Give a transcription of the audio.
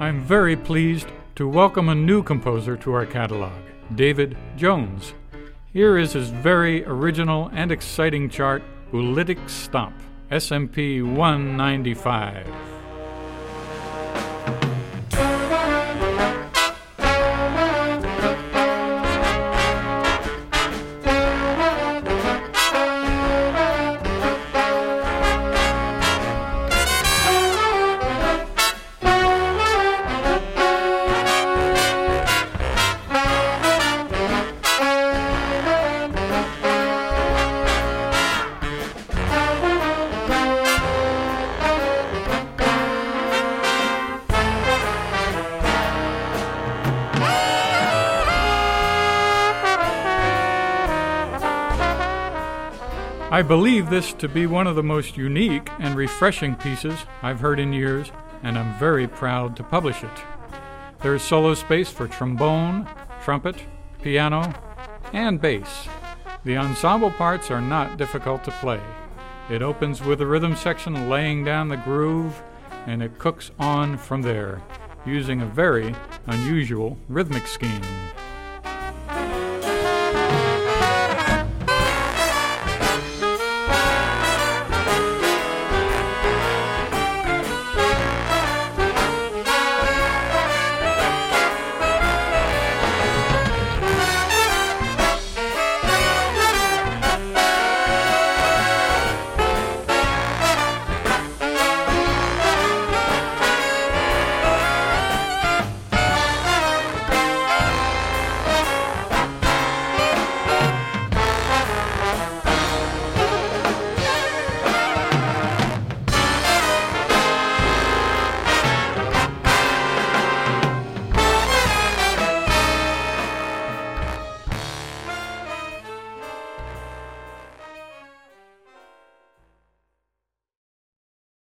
I'm very pleased to welcome a new composer to our catalog, David Jones. Here is his very original and exciting chart, Ulitic Stomp, SMP 195. I believe this to be one of the most unique and refreshing pieces I've heard in years, and I'm very proud to publish it. There is solo space for trombone, trumpet, piano, and bass. The ensemble parts are not difficult to play. It opens with the rhythm section laying down the groove, and it cooks on from there, using a very unusual rhythmic scheme.